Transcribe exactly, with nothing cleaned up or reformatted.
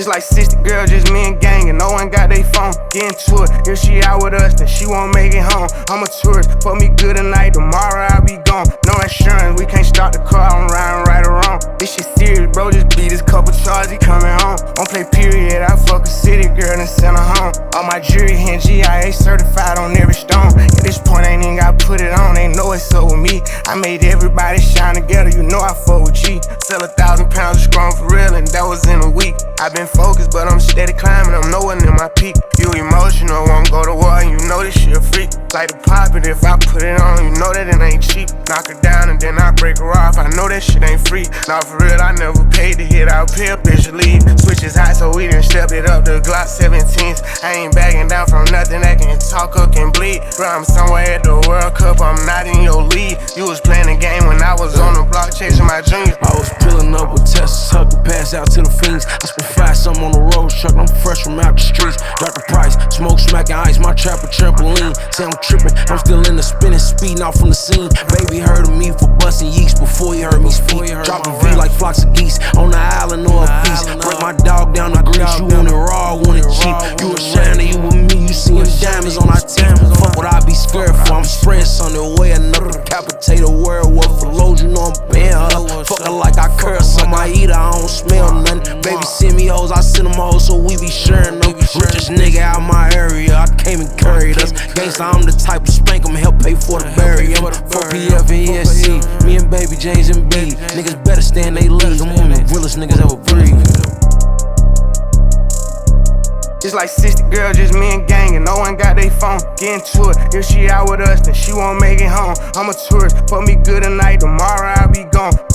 It's like sixty girls, just me and gang, and no one got they phone. Get into it, if she out with us, then she won't make it home. I'm a tourist, fuck me good tonight, tomorrow I'll be gone. No insurance, we can't start the car, I'm riding right or wrong. This shit serious, bro, just beat this couple charges, he coming home. Don't play period, I fuck a city girl and send her home. All my jewelry here, G I A certified on every stone. At this point, ain't even gotta put it on, they know it's up with me. I made everybody shine together, you know I fuck with G. Sell a thousand pounds of strong for real, and that was in a week. I been focused, but I'm steady climbing, I'm nowhere near my peak. You emotional, won't go to war, and you know this shit a freak. Like to pop it if I put it on, you know that it ain't cheap. Knock her down and then I break her off, I know that shit ain't free. Nah, for real, I never paid to hit, I'll pay a bitch to leave. Switch is hot, so we done stepped it up to Glock seventeens. I ain't backing down from nothing that can talk or can bleed. Bro, I'm somewhere at the World Cup, I'm not in your league. You was playing the game when I was on the block chasing my dreams. I was pulling up with Teslas, hugging, pass out to the fiends. I spent five something on the road truck, I'm fresh from out the streets. Drop the price, smoke, smacking ice, my trap a trampoline. Say I'm tripping, I'm still in the spinning, speeding off from the scene. Baby heard of me for busting yeeks before he heard me speak. Drop a V like flocks of geese on the island or a beast. Break my dog down the grease, you want it raw, want it cheap. You ashamed that you with me, you seeing diamonds on our teeth. Fuck what I be scared for, I'm spreading something away. Another decapitated werewolf for load, you know I'm paying her. Fuck her like I curse, I might eat her, I don't smell nothing. Baby send me hoes, I send them hoes, so we be sharing them. Richest nigga out my area, I came and carried us. Gangsta, I'm the type to spank them, help pay for the burial. For P F and E S C, me and Baby James and B. Niggas better stay in they league, I'm one of the realest niggas ever breathe. It's like sixty girls, just me and gang, and no one got they phone. Get into it, if she out with us, then she won't make it home. I'm a tourist, fuck me good tonight, tomorrow I'll be gone.